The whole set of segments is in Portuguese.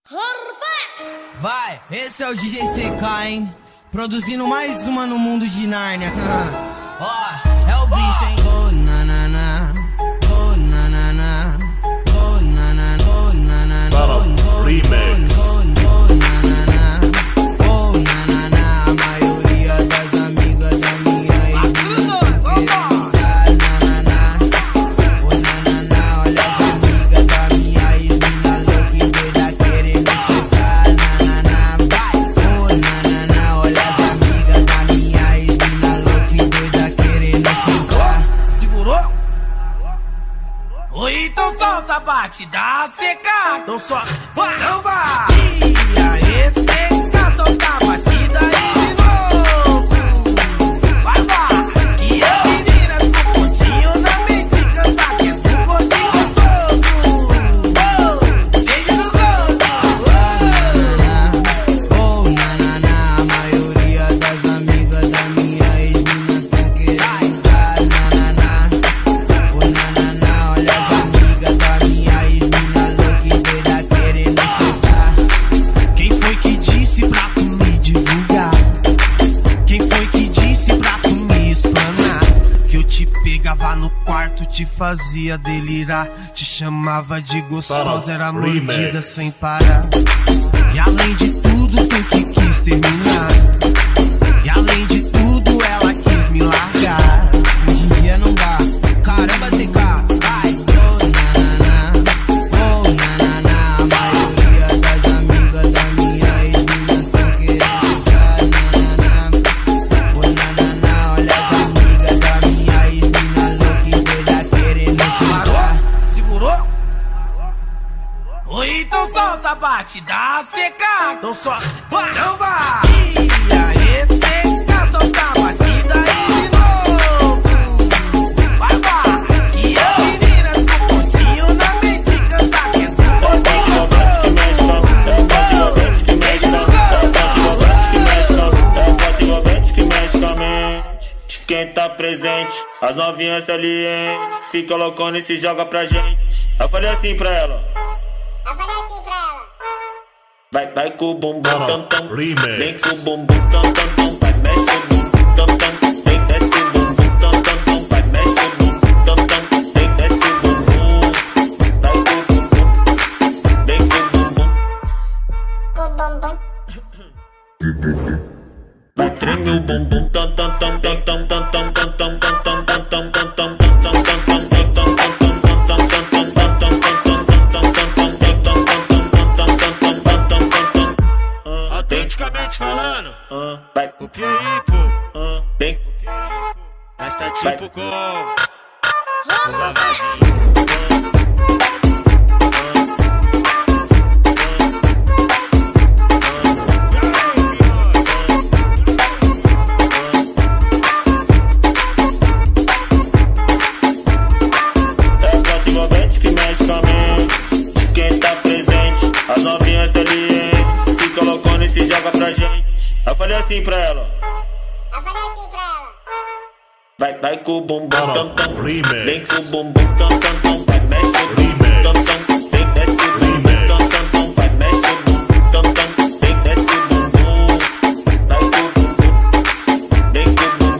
Vai, esse é o DJ CK, hein? Produzindo mais uma no mundo de Nárnia. Ó, é o bicho, hein? Oh, nanana, oh, nanana, oh, nanana, oh, nanana, oh, Remix. oh, nanana, oh, nanana. A maioria das amigas da minha ex-mina querendo dar nanana, oh, nanana. Olha as amigas da minha ex-mina louca e doida querendo secar nanana. Vai, oh, nanana. Olha as amigas da minha ex-mina louca e doida querendo secar. Segurou? Oi, então solta, bate, dá seca. Então só, vai, não vai. E aí, seca, solta a batida aí de novo. Vai, vai. E a menina ficou pontinho na mente, canta que é do gordinho gostoso. Beijo no gosto. Oh, nanana, a maioria das amigas da minha ex-mina tão querendo dar nanana. Oh, nanana, olha as amigas da minha ex-mina louca e doida querendo soltar. Quem foi que disse pra tu me divulgar? Quem foi que disse pra tu me explanar? Que eu te pegava no quarto, te fazia delirar, te chamava de gostosa, era mordida Remix. sem parar. E além de tudo, tu que quis terminar. E além de tudo, ela quis me largar. Hoje em dia não dá. Caramba, CK, vai. Oh, nanana, a maioria das amigas da minha ex-mina tão querendo dar nanana. Oh, nanana, olha as amigas da minha ex-mina louca e doida querendo soltar. Segurou? Oi, então solta, bate, dá seca. Então só, vai, não vai. E aí, seca, solta a batida aí de novo. Vai, vai. E a menina ficou pontinho na mente, canta que é do gordinho gostoso. Beijo no gosto. De quem tá presente, as novinhas salientes, fica loucona e se joga pra gente. Eu falei assim pra ela. Vai com o bumbum tam tam, vem com o bumbum tam tam tam, vai mexe o bumbum tam tam, vem desce o bumbum tam tam tam, vai mexe o bumbum tam tam, vem desce o bumbum, vai com o bumbum, vem com o bumbum, vai treme o bumbum tam tam tam tam tam tam tam tam tam tam tam tam tam tam tam tam. Autenticamente falando, Vai, copia aí, pô. vem, Mas tá tipo com o envolvente que mexe com a mente. De quem tá presente, as novinhas salientes, fica loucona e se joga pra gente. Eu falei assim pra ela. Vai com o bumbum tam tam, vem com o bumbum tam tam tam, vai mexe o bumbum tam tam, vem desce o bumbum tam tam tam, vai mexe o bumbum tam tam, vem desce o bumbum, vai com o bumbum, vem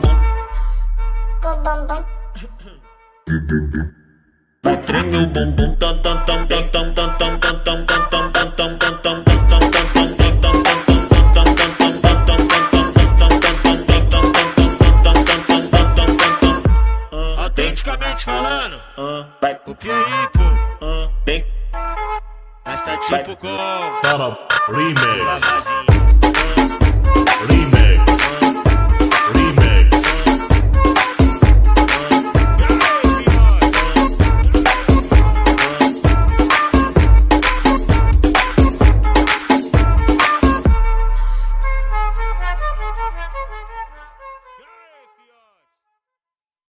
com o bumbum. Vai treme o bumbum tam tam tam tam tam tam tam tam tam tam tam tam tam tam tam. autenticamente falando, Vai, copia aí, pô. vem, Mas tá tipo com Remix.